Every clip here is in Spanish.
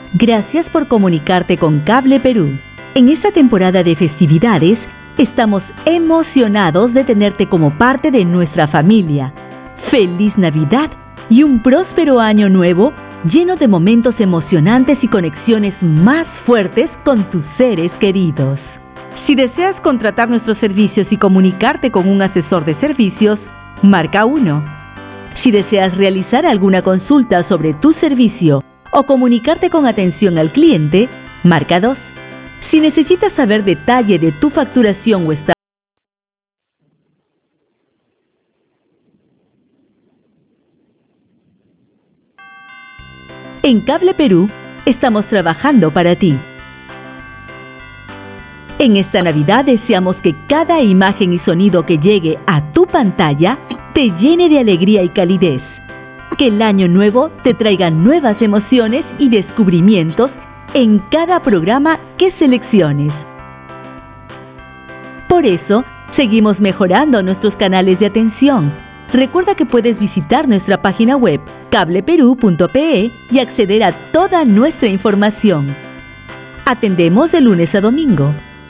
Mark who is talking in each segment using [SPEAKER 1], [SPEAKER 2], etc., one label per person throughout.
[SPEAKER 1] Gracias por comunicarte con Cable Perú. En esta temporada de festividades, estamos emocionados de tenerte como parte de nuestra familia. ¡Feliz Navidad y un próspero año nuevo lleno de momentos emocionantes y conexiones más fuertes con tus seres queridos! Si deseas contratar nuestros servicios y comunicarte con un asesor de servicios, marca 1. Si deseas realizar alguna consulta sobre tu servicio o comunicarte con atención al cliente, marca 2. Si necesitas saber detalle de tu facturación o estado. En Cable Perú, estamos trabajando para ti. En esta Navidad deseamos que cada imagen y sonido que llegue a tu pantalla te llene de alegría y calidez. Que el año nuevo te traiga nuevas emociones y descubrimientos en cada programa que selecciones. Por eso, seguimos mejorando nuestros canales de atención. Recuerda que puedes visitar nuestra página web cableperú.pe y acceder a toda nuestra información. Atendemos de lunes a domingo.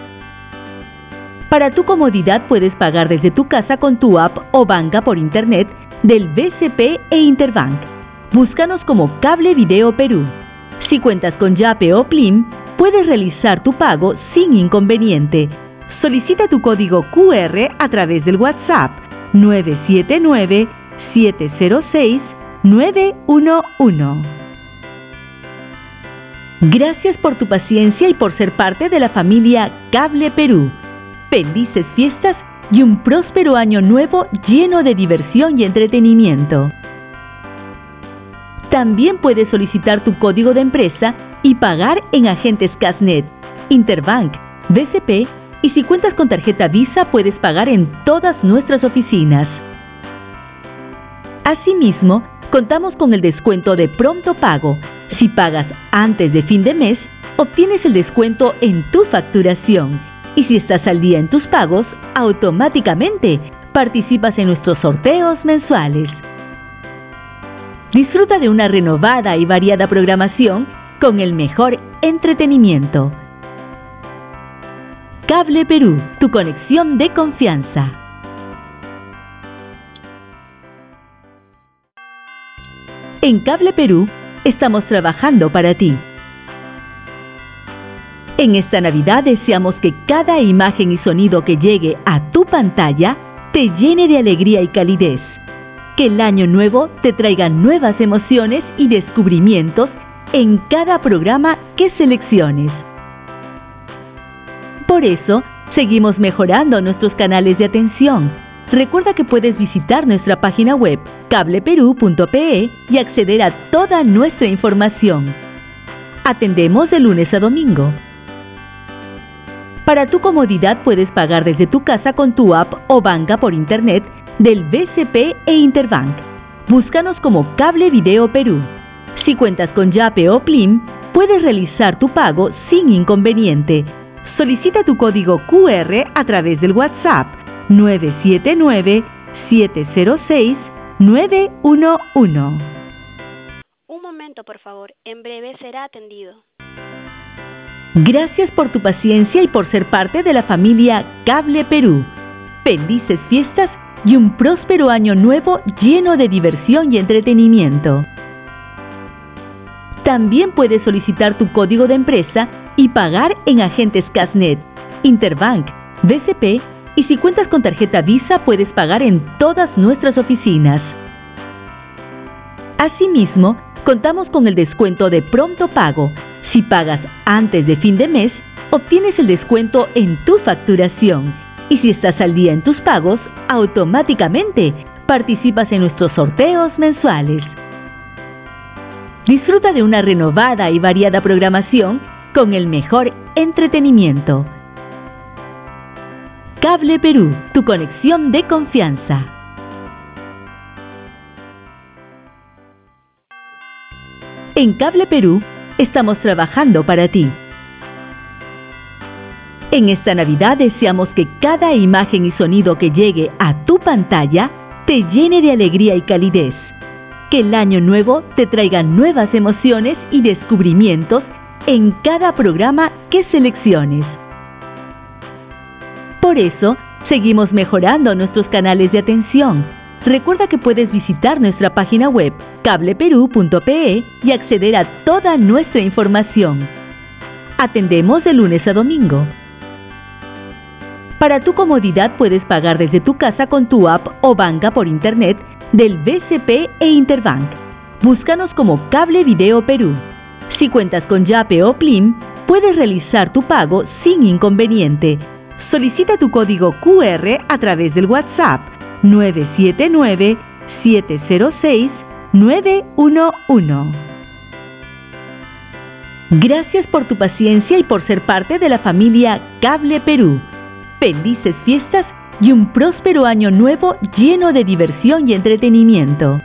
[SPEAKER 1] Para tu comodidad puedes pagar desde tu casa con tu app o banca por internet del BCP e Interbank. Búscanos como Cable Video Perú. Si cuentas con Yape o Plim, puedes realizar tu pago sin inconveniente. Solicita tu código QR a través del WhatsApp 979-706-911. Gracias por tu paciencia y por ser parte de la familia Cable Perú. Felices fiestas y un próspero año nuevo lleno de diversión y entretenimiento. También puedes solicitar tu código de empresa y pagar en agentes Casnet, Interbank, BCP y si cuentas con tarjeta Visa puedes pagar en todas nuestras oficinas. Asimismo, contamos con el descuento de pronto pago. Si pagas antes de fin de mes, obtienes el descuento en tu facturación. Y si estás al día en tus pagos, automáticamente participas en nuestros sorteos mensuales. Disfruta de una renovada y variada programación con el mejor entretenimiento. Cable Perú, tu conexión de confianza. En Cable Perú, estamos trabajando para ti. En esta Navidad deseamos que cada imagen y sonido que llegue a tu pantalla te llene de alegría y calidez. Que el año nuevo te traiga nuevas emociones y descubrimientos en cada programa que selecciones. Por eso, seguimos mejorando nuestros canales de atención. Recuerda que puedes visitar nuestra página web cableperú.pe y acceder a toda nuestra información. Atendemos de lunes a domingo. Para tu comodidad puedes pagar desde tu casa con tu app o banca por internet del BCP e Interbank. Búscanos como Cable Video Perú. Si cuentas con Yape o Plim, puedes realizar tu pago sin inconveniente. Solicita tu código QR a través del WhatsApp 979-706-911.
[SPEAKER 2] Un momento, por favor. En breve será atendido.
[SPEAKER 1] Gracias por tu paciencia y por ser parte de la familia Cable Perú. Felices fiestas y un próspero año nuevo lleno de diversión y entretenimiento. También puedes solicitar tu código de empresa y pagar en agentes Casnet, Interbank, BCP y si cuentas con tarjeta Visa puedes pagar en todas nuestras oficinas. Asimismo, contamos con el descuento de pronto pago. Si pagas antes de fin de mes, obtienes el descuento en tu facturación. Y si estás al día en tus pagos, automáticamente participas en nuestros sorteos mensuales. Disfruta de una renovada y variada programación con el mejor entretenimiento. Cable Perú, tu conexión de confianza. En Cable Perú, estamos trabajando para ti. En esta Navidad deseamos que cada imagen y sonido que llegue a tu pantalla te llene de alegría y calidez. Que el año nuevo te traiga nuevas emociones y descubrimientos en cada programa que selecciones. Por eso, seguimos mejorando nuestros canales de atención. Recuerda que puedes visitar nuestra página web cableperú.pe y acceder a toda nuestra información. Atendemos de lunes a domingo. Para tu comodidad puedes pagar desde tu casa con tu app o banca por internet del BCP e Interbank. Búscanos como Cable Video Perú. Si cuentas con Yape o Plim, puedes realizar tu pago sin inconveniente. Solicita tu código QR a través del WhatsApp 979-706-911. Gracias por tu paciencia y por ser parte de la familia Cable Perú. Felices fiestas y un próspero año nuevo lleno de diversión y entretenimiento.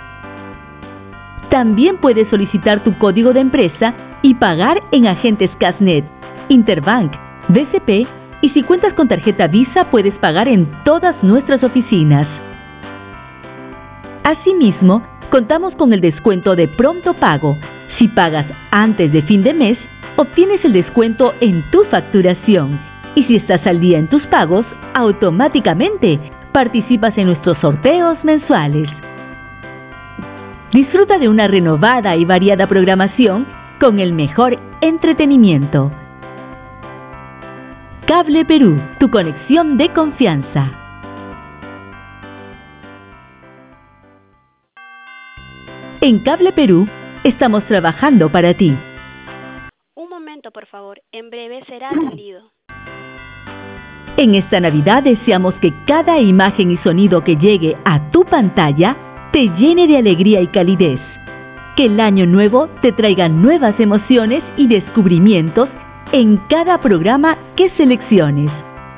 [SPEAKER 1] También puedes solicitar tu código de empresa y pagar en agentes Casnet, Interbank, BCP, y si cuentas con tarjeta Visa puedes pagar en todas nuestras oficinas. Asimismo, contamos con el descuento de pronto pago. Si pagas antes de fin de mes, obtienes el descuento en tu facturación. Y si estás al día en tus pagos, automáticamente participas en nuestros sorteos mensuales. Disfruta de una renovada y variada programación con el mejor entretenimiento. Cable Perú, tu conexión de confianza. En Cable Perú, estamos trabajando para ti.
[SPEAKER 2] Un momento, por favor. En breve será atendido.
[SPEAKER 1] En esta Navidad deseamos que cada imagen y sonido que llegue a tu pantalla te llene de alegría y calidez. Que el año nuevo te traiga nuevas emociones y descubrimientos en cada programa que selecciones.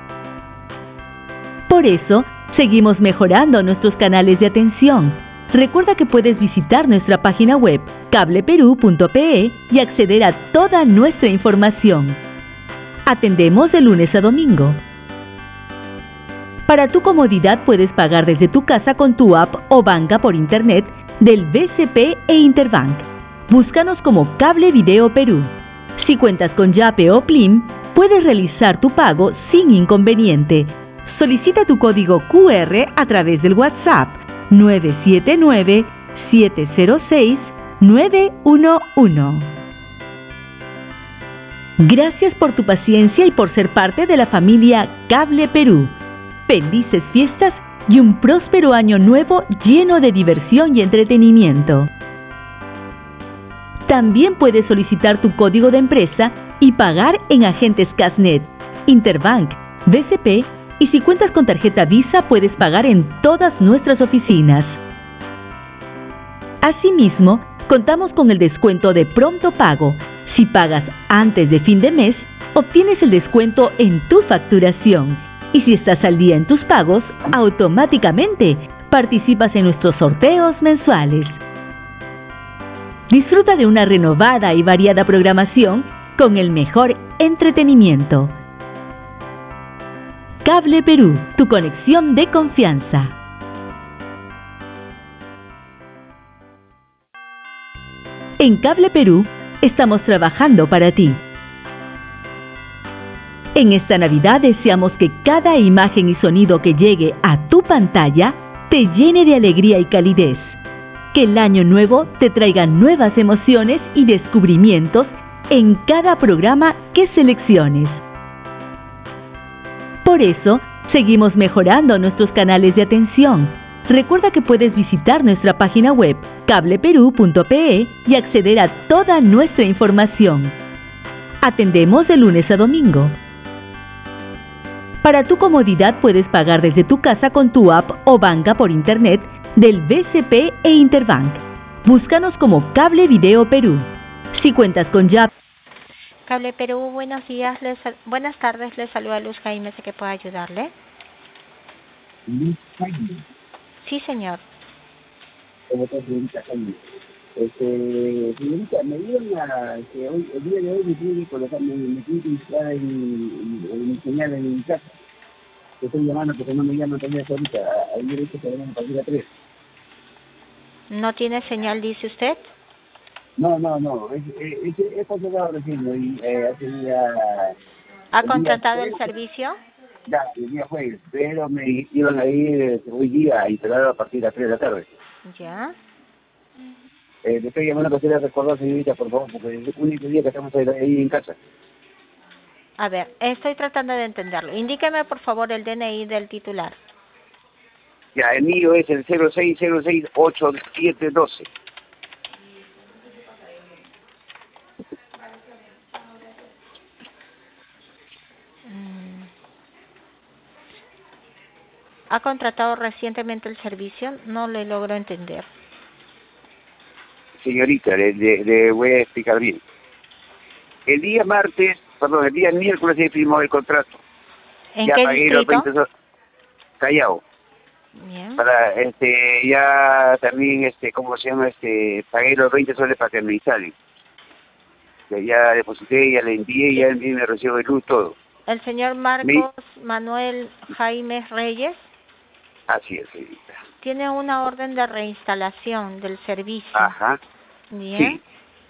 [SPEAKER 1] Por eso, seguimos mejorando nuestros canales de atención. Recuerda que puedes visitar nuestra página web cableperú.pe y acceder a toda nuestra información. Atendemos de lunes a domingo. Para tu comodidad puedes pagar desde tu casa con tu app o banca por internet del BCP e Interbank. Búscanos como Cable Video Perú. Si cuentas con Yape o Plim, puedes realizar tu pago sin inconveniente. Solicita tu código QR a través del WhatsApp 979-706-911. Gracias por tu paciencia y por ser parte de la familia Cable Perú. Felices fiestas y un próspero año nuevo lleno de diversión y entretenimiento. También puedes solicitar tu código de empresa y pagar en agentes Casnet, Interbank, BCP, y si cuentas con tarjeta Visa puedes pagar en todas nuestras oficinas. Asimismo, contamos con el descuento de pronto pago. Si pagas antes de fin de mes, obtienes el descuento en tu facturación. Y si estás al día en tus pagos, automáticamente participas en nuestros sorteos mensuales. Disfruta de una renovada y variada programación con el mejor entretenimiento. Cable Perú, tu conexión de confianza. En Cable Perú, estamos trabajando para ti. En esta Navidad deseamos que cada imagen y sonido que llegue a tu pantalla te llene de alegría y calidez. Que el año nuevo te traiga nuevas emociones y descubrimientos en cada programa que selecciones. Por eso, seguimos mejorando nuestros canales de atención. Recuerda que puedes visitar nuestra página web cableperú.pe y acceder a toda nuestra información. Atendemos de lunes a domingo. Para tu comodidad puedes pagar desde tu casa con tu app o banca por internet del BCP e Interbank. Búscanos como Cable Video Perú. Si cuentas con Yape.
[SPEAKER 3] Cable Perú, buenos días, buenas tardes, les saluda Luz Jaime, ¿sé que puedo ayudarle?
[SPEAKER 4] Luz Jaime.
[SPEAKER 3] Sí, señor.
[SPEAKER 4] ¿Cómo estás, señorita Jaime? Señorita, me dieron que hoy, el día de hoy me tiene que colocar, me tiene que instalar en señal en mi casa. Te estoy llamando porque no me llaman todavía ahorita. Ayer dice que vengan a partir a 3.
[SPEAKER 3] ¿No tiene señal, dice usted?
[SPEAKER 4] No. Es contratado recién, hace día...
[SPEAKER 3] ¿Ha contratado el servicio?
[SPEAKER 4] Ya, el día jueves, pero me iban a ir hoy día a instalar a partir de las 3 de la tarde.
[SPEAKER 3] Ya.
[SPEAKER 4] Le estoy llamando para hacerle recordar, señorita, por favor, porque es el único día que estamos ahí en casa.
[SPEAKER 3] A ver, estoy tratando de entenderlo. Indíqueme, por favor, el DNI del titular.
[SPEAKER 4] Ya, el mío es el 06068712.
[SPEAKER 3] ¿Ha contratado recientemente el servicio? No le logro entender.
[SPEAKER 4] Señorita, le voy a explicar bien. El día miércoles se firmó el contrato.
[SPEAKER 3] ¿En
[SPEAKER 4] ya
[SPEAKER 3] qué
[SPEAKER 4] pagué los
[SPEAKER 3] distrito?
[SPEAKER 4] 20 Callao.
[SPEAKER 3] Bien.
[SPEAKER 4] Para, ya también, ¿cómo se llama? Pagué los 20 soles para que me instalen. Ya deposité, ya le envié, ya envié mi recibo de luz, todo.
[SPEAKER 3] ¿El señor Marcos Manuel Jaime Reyes?
[SPEAKER 4] Así es, señorita.
[SPEAKER 3] Tiene una orden de reinstalación del servicio.
[SPEAKER 4] Ajá.
[SPEAKER 3] Bien.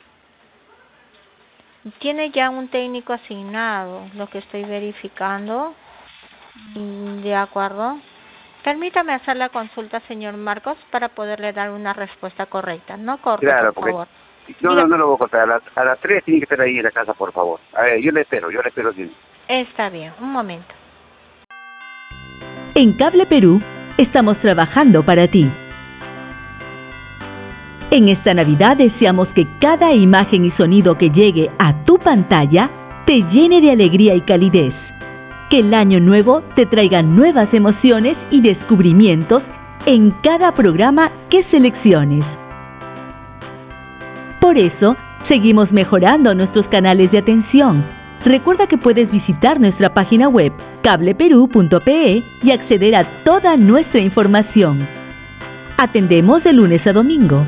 [SPEAKER 4] Sí.
[SPEAKER 3] Tiene ya un técnico asignado, lo que estoy verificando. De acuerdo. Permítame hacer la consulta, señor Marcos, para poderle dar una respuesta correcta. No corte,
[SPEAKER 4] Claro,
[SPEAKER 3] por
[SPEAKER 4] porque...
[SPEAKER 3] favor.
[SPEAKER 4] No lo voy a cortar. A las 3 tiene que estar ahí en la casa, por favor. A ver, yo le espero sí.
[SPEAKER 3] Está bien, un momento.
[SPEAKER 1] En Cable Perú estamos trabajando para ti. En esta Navidad deseamos que cada imagen y sonido que llegue a tu pantalla te llene de alegría y calidez. Que el año nuevo te traiga nuevas emociones y descubrimientos en cada programa que selecciones. Por eso, seguimos mejorando nuestros canales de atención. Recuerda que puedes visitar nuestra página web cableperú.pe y acceder a toda nuestra información. Atendemos de lunes a domingo.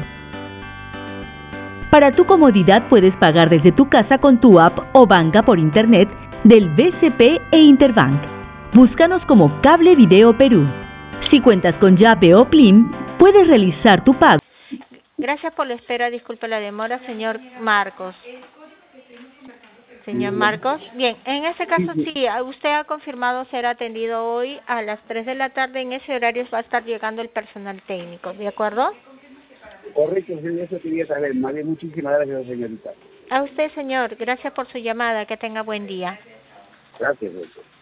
[SPEAKER 1] Para tu comodidad puedes pagar desde tu casa con tu app o banca por internet del BCP e Interbank. Búscanos como Cable Video Perú. Si cuentas con Yape o Plim, puedes realizar tu pago.
[SPEAKER 3] Gracias por la espera, disculpe la demora, señor Marcos. Señor Marcos, bien, en ese caso sí, usted ha confirmado ser atendido hoy a las 3 de la tarde, en ese horario va a estar llegando el personal técnico, ¿de acuerdo?
[SPEAKER 4] Correcto, eso quería saber. Muchísimas gracias, señorita.
[SPEAKER 3] A usted, señor, gracias por su llamada, que tenga buen día.
[SPEAKER 4] Gracias, doctor.